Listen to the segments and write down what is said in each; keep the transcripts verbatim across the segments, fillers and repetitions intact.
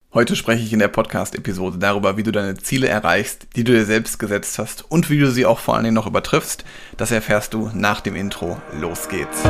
Heute spreche ich in der Podcast-Episode darüber, wie du deine Ziele erreichst, die du dir selbst gesetzt hast und wie du sie auch vor allen Dingen noch übertriffst. Das erfährst du nach dem Intro. Los geht's!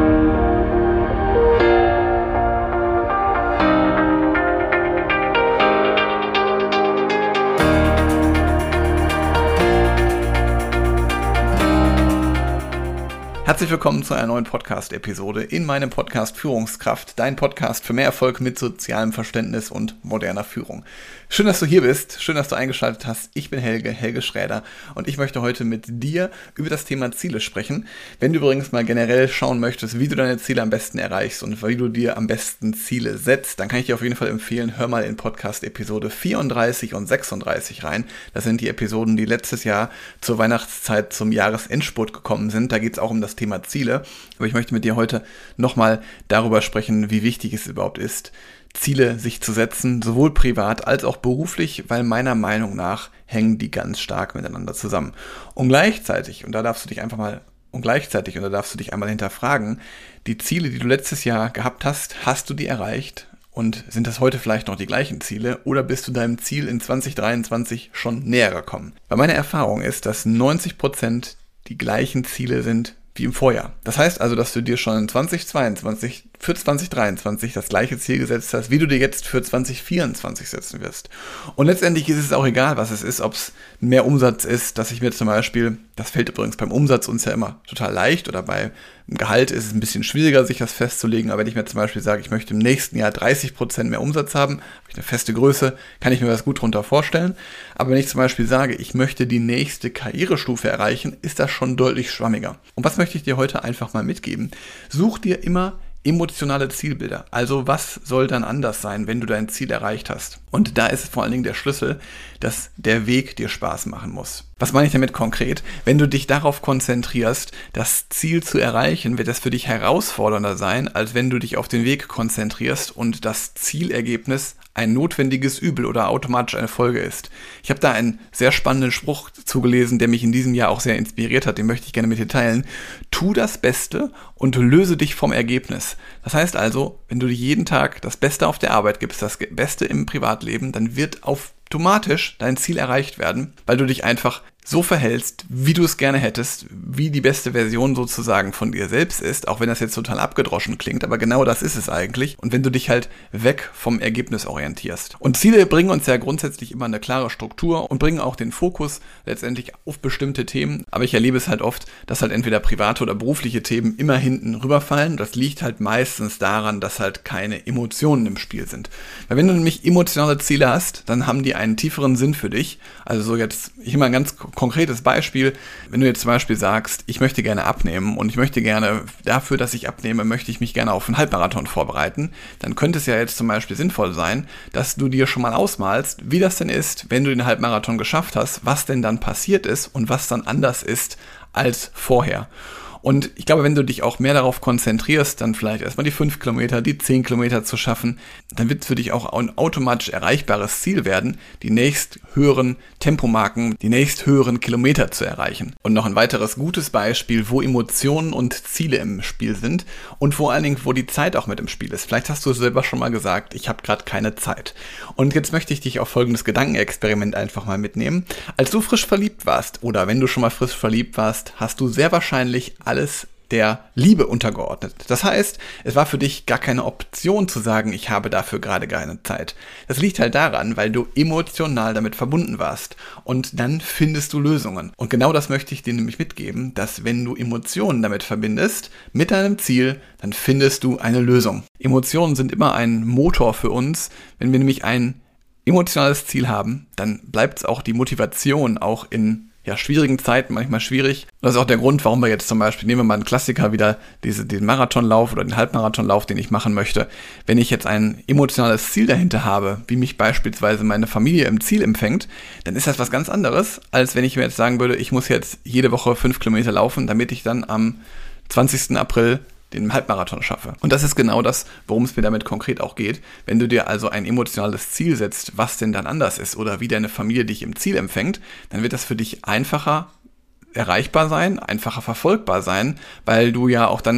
Herzlich willkommen zu einer neuen Podcast-Episode in meinem Podcast Führungskraft, dein Podcast für mehr Erfolg mit sozialem Verständnis und moderner Führung. Schön, dass du hier bist, schön, dass du eingeschaltet hast. Ich bin Helge, Helge Schräder und ich möchte heute mit dir über das Thema Ziele sprechen. Wenn du übrigens mal generell schauen möchtest, wie du deine Ziele am besten erreichst und wie du dir am besten Ziele setzt, dann kann ich dir auf jeden Fall empfehlen, hör mal in Podcast-Episode vierunddreißig und sechsunddreißig rein. Das sind die Episoden, die letztes Jahr zur Weihnachtszeit zum Jahresendspurt gekommen sind. Da geht es auch um das Thema Ziele, aber ich möchte mit dir heute nochmal darüber sprechen, wie wichtig es überhaupt ist, Ziele sich zu setzen, sowohl privat als auch beruflich, weil meiner Meinung nach hängen die ganz stark miteinander zusammen. Und gleichzeitig, und da darfst du dich einfach mal, und gleichzeitig, und da darfst du dich einmal hinterfragen, die Ziele, die du letztes Jahr gehabt hast, hast du die erreicht? Und sind das heute vielleicht noch die gleichen Ziele oder bist du deinem Ziel in zwanzig dreiundzwanzig schon näher gekommen? Weil meine Erfahrung ist, dass neunzig Prozent die gleichen Ziele sind wie im Vorjahr. Das heißt also, dass du dir schon in zwanzig zweiundzwanzig für zwanzig dreiundzwanzig das gleiche Ziel gesetzt hast, wie du dir jetzt für zwanzig vierundzwanzig setzen wirst. Und letztendlich ist es auch egal, was es ist, ob es mehr Umsatz ist, dass ich mir zum Beispiel, das fällt übrigens beim Umsatz uns ja immer total leicht oder bei Gehalt ist es ein bisschen schwieriger, sich das festzulegen, aber wenn ich mir zum Beispiel sage, ich möchte im nächsten Jahr dreißig Prozent mehr Umsatz haben, habe ich eine feste Größe, kann ich mir das gut drunter vorstellen. Aber wenn ich zum Beispiel sage, ich möchte die nächste Karrierestufe erreichen, ist das schon deutlich schwammiger. Und was möchte ich dir heute einfach mal mitgeben? Such dir immer emotionale Zielbilder. Also was soll dann anders sein, wenn du dein Ziel erreicht hast? Und da ist vor allen Dingen der Schlüssel, dass der Weg dir Spaß machen muss. Was meine ich damit konkret? Wenn du dich darauf konzentrierst, das Ziel zu erreichen, wird das für dich herausfordernder sein, als wenn du dich auf den Weg konzentrierst und das Zielergebnis ein notwendiges Übel oder automatisch eine Folge ist. Ich habe da einen sehr spannenden Spruch zugelesen, der mich in diesem Jahr auch sehr inspiriert hat, den möchte ich gerne mit dir teilen. Tu das Beste und löse dich vom Ergebnis. Das heißt also, wenn du dir jeden Tag das Beste auf der Arbeit gibst, das Beste im Privatleben, dann wird automatisch dein Ziel erreicht werden, weil du dich einfach so verhältst, wie du es gerne hättest, wie die beste Version sozusagen von dir selbst ist, auch wenn das jetzt total abgedroschen klingt, aber genau das ist es eigentlich. Und wenn du dich halt weg vom Ergebnis orientierst. Und Ziele bringen uns ja grundsätzlich immer eine klare Struktur und bringen auch den Fokus letztendlich auf bestimmte Themen. Aber ich erlebe es halt oft, dass halt entweder private oder berufliche Themen immer hinten rüberfallen. Das liegt halt meistens daran, dass halt keine Emotionen im Spiel sind. Weil wenn du nämlich emotionale Ziele hast, dann haben die einen tieferen Sinn für dich. Also so jetzt, ich mal ein ganz konkretes Beispiel, wenn du jetzt zum Beispiel sagst, ich möchte gerne abnehmen und ich möchte gerne, dafür, dass ich abnehme, möchte ich mich gerne auf einen Halbmarathon vorbereiten, dann könnte es ja jetzt zum Beispiel sinnvoll sein, dass du dir schon mal ausmalst, wie das denn ist, wenn du den Halbmarathon geschafft hast, was denn dann passiert ist und was dann anders ist als vorher. Und ich glaube, wenn du dich auch mehr darauf konzentrierst, dann vielleicht erstmal die fünf Kilometer, die zehn Kilometer zu schaffen, dann wird es für dich auch ein automatisch erreichbares Ziel werden, die nächst höheren Tempomarken, die nächst höheren Kilometer zu erreichen. Und noch ein weiteres gutes Beispiel, wo Emotionen und Ziele im Spiel sind und vor allen Dingen, wo die Zeit auch mit im Spiel ist. Vielleicht hast du selber schon mal gesagt, ich habe gerade keine Zeit. Und jetzt möchte ich dich auf folgendes Gedankenexperiment einfach mal mitnehmen. Als du frisch verliebt warst oder wenn du schon mal frisch verliebt warst, hast du sehr wahrscheinlich alle alles der Liebe untergeordnet. Das heißt, es war für dich gar keine Option zu sagen, ich habe dafür gerade keine Zeit. Das liegt halt daran, weil du emotional damit verbunden warst. Und dann findest du Lösungen. Und genau das möchte ich dir nämlich mitgeben, dass wenn du Emotionen damit verbindest, mit deinem Ziel, dann findest du eine Lösung. Emotionen sind immer ein Motor für uns. Wenn wir nämlich ein emotionales Ziel haben, dann bleibt es auch die Motivation auch in ja, schwierigen Zeiten manchmal schwierig. Das ist auch der Grund, warum wir jetzt zum Beispiel, nehmen wir mal einen Klassiker wieder, diese, den Marathonlauf oder den Halbmarathonlauf, den ich machen möchte. Wenn ich jetzt ein emotionales Ziel dahinter habe, wie mich beispielsweise meine Familie im Ziel empfängt, dann ist das was ganz anderes, als wenn ich mir jetzt sagen würde, ich muss jetzt jede Woche fünf Kilometer laufen, damit ich dann am zwanzigsten April den Halbmarathon schaffe. Und das ist genau das, worum es mir damit konkret auch geht. Wenn du dir also ein emotionales Ziel setzt, was denn dann anders ist oder wie deine Familie dich im Ziel empfängt, dann wird das für dich einfacher erreichbar sein, einfacher verfolgbar sein, weil du ja auch dann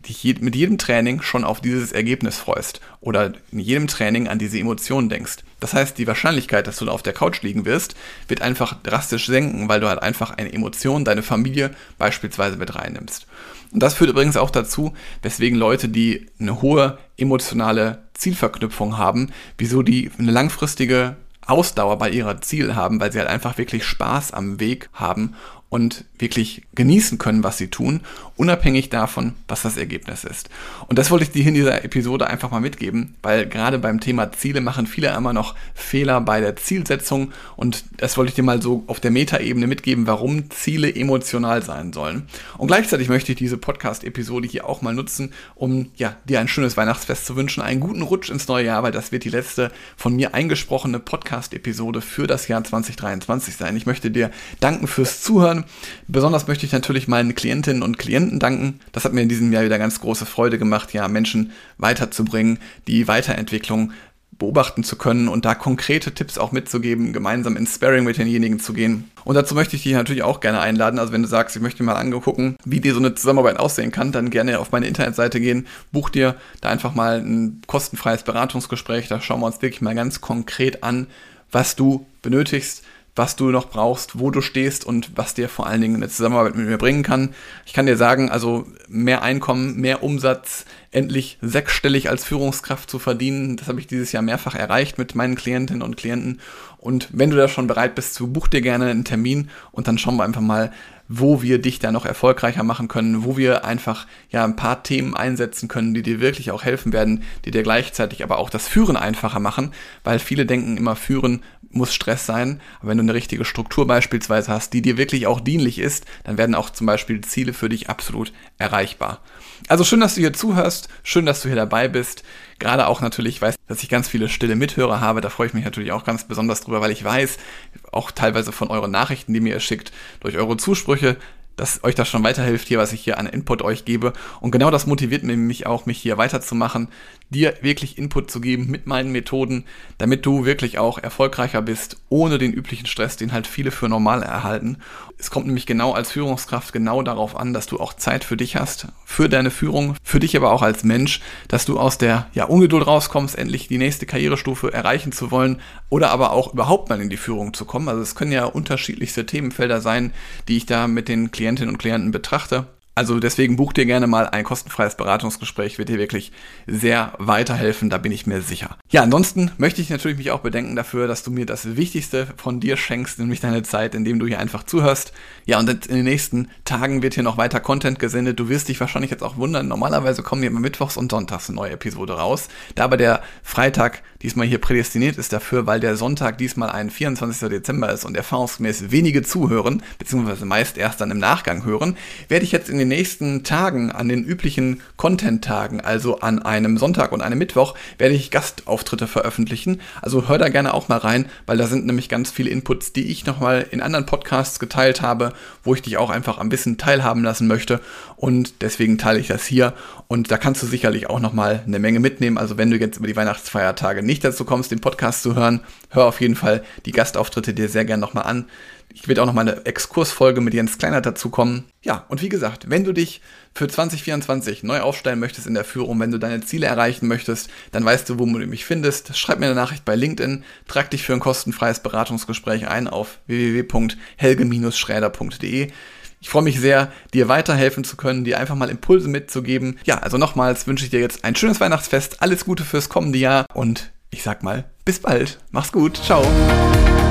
dich mit jedem Training schon auf dieses Ergebnis freust oder in jedem Training an diese Emotionen denkst. Das heißt, die Wahrscheinlichkeit, dass du da auf der Couch liegen wirst, wird einfach drastisch senken, weil du halt einfach eine Emotion, deine Familie beispielsweise mit reinnimmst. Und das führt übrigens auch dazu, weswegen Leute, die eine hohe emotionale Zielverknüpfung haben, wieso die eine langfristige Ausdauer bei ihrer Ziel haben, weil sie halt einfach wirklich Spaß am Weg haben und wirklich genießen können, was sie tun, unabhängig davon, was das Ergebnis ist. Und das wollte ich dir in dieser Episode einfach mal mitgeben, weil gerade beim Thema Ziele machen viele immer noch Fehler bei der Zielsetzung und das wollte ich dir mal so auf der Metaebene mitgeben, warum Ziele emotional sein sollen. Und gleichzeitig möchte ich diese Podcast-Episode hier auch mal nutzen, um ja, dir ein schönes Weihnachtsfest zu wünschen, einen guten Rutsch ins neue Jahr, weil das wird die letzte von mir eingesprochene Podcast-Episode für das Jahr zwanzig dreiundzwanzig sein. Ich möchte dir danken fürs Zuhören. Besonders möchte ich natürlich meinen Klientinnen und Klienten danken. Das hat mir in diesem Jahr wieder ganz große Freude gemacht, ja, Menschen weiterzubringen, die Weiterentwicklung beobachten zu können und da konkrete Tipps auch mitzugeben, gemeinsam ins Sparring mit denjenigen zu gehen. Und dazu möchte ich dich natürlich auch gerne einladen. Also wenn du sagst, ich möchte mir mal angucken, wie dir so eine Zusammenarbeit aussehen kann, dann gerne auf meine Internetseite gehen, buch dir da einfach mal ein kostenfreies Beratungsgespräch. Da schauen wir uns wirklich mal ganz konkret an, was du benötigst, was du noch brauchst, wo du stehst und was dir vor allen Dingen eine Zusammenarbeit mit mir bringen kann. Ich kann dir sagen, also mehr Einkommen, mehr Umsatz, endlich sechsstellig als Führungskraft zu verdienen, das habe ich dieses Jahr mehrfach erreicht mit meinen Klientinnen und Klienten. Und wenn du da schon bereit bist zu, buch dir gerne einen Termin und dann schauen wir einfach mal, wo wir dich da noch erfolgreicher machen können, wo wir einfach ja ein paar Themen einsetzen können, die dir wirklich auch helfen werden, die dir gleichzeitig aber auch das Führen einfacher machen, weil viele denken immer, Führen muss Stress sein, aber wenn du eine richtige Struktur beispielsweise hast, die dir wirklich auch dienlich ist, dann werden auch zum Beispiel Ziele für dich absolut erreichbar. Also schön, dass du hier zuhörst, schön, dass du hier dabei bist. Gerade auch natürlich, ich weiß, dass ich ganz viele stille Mithörer habe, da freue ich mich natürlich auch ganz besonders drüber, weil ich weiß, auch teilweise von euren Nachrichten, die mir ihr schickt, durch eure Zusprüche, dass euch das schon weiterhilft hier, was ich hier an Input euch gebe. Und genau das motiviert mich auch, mich hier weiterzumachen, dir wirklich Input zu geben mit meinen Methoden, damit du wirklich auch erfolgreicher bist, ohne den üblichen Stress, den halt viele für normal erhalten. Es kommt nämlich genau als Führungskraft genau darauf an, dass du auch Zeit für dich hast, für deine Führung, für dich aber auch als Mensch, dass du aus der ja, Ungeduld rauskommst, endlich die nächste Karrierestufe erreichen zu wollen oder aber auch überhaupt mal in die Führung zu kommen. Also es können ja unterschiedlichste Themenfelder sein, die ich da mit den Klientinnen und Klienten betrachte. Also deswegen buch dir gerne mal ein kostenfreies Beratungsgespräch, wird dir wirklich sehr weiterhelfen, da bin ich mir sicher. Ja, ansonsten möchte ich natürlich mich auch bedanken dafür, dass du mir das Wichtigste von dir schenkst, nämlich deine Zeit, indem du hier einfach zuhörst. Ja, und in den nächsten Tagen wird hier noch weiter Content gesendet. Du wirst dich wahrscheinlich jetzt auch wundern, normalerweise kommen hier immer mittwochs und sonntags eine neue Episode raus. Da aber der Freitag diesmal hier prädestiniert ist dafür, weil der Sonntag diesmal ein vierundzwanzigster Dezember ist und erfahrungsgemäß wenige zuhören, beziehungsweise meist erst dann im Nachgang hören, werde ich jetzt in den nächsten Tagen, an den üblichen Content-Tagen, also an einem Sonntag und einem Mittwoch, werde ich Gastauftritte veröffentlichen. Also hör da gerne auch mal rein, weil da sind nämlich ganz viele Inputs, die ich nochmal in anderen Podcasts geteilt habe, wo ich dich auch einfach ein bisschen teilhaben lassen möchte und deswegen teile ich das hier und da kannst du sicherlich auch nochmal eine Menge mitnehmen. Also wenn du jetzt über die Weihnachtsfeiertage nicht dazu kommst, den Podcast zu hören, hör auf jeden Fall die Gastauftritte dir sehr gerne nochmal an. Ich werde auch noch mal eine Exkursfolge mit Jens Kleinert dazu kommen. Ja, und wie gesagt, wenn du dich für zwanzig vierundzwanzig neu aufstellen möchtest in der Führung, wenn du deine Ziele erreichen möchtest, dann weißt du, wo du mich findest. Schreib mir eine Nachricht bei LinkedIn, trag dich für ein kostenfreies Beratungsgespräch ein auf w w w punkt helge Bindestrich schräder punkt d e. Ich freue mich sehr, dir weiterhelfen zu können, dir einfach mal Impulse mitzugeben. Ja, also nochmals wünsche ich dir jetzt ein schönes Weihnachtsfest, alles Gute fürs kommende Jahr und ich sag mal, bis bald. Mach's gut. Ciao.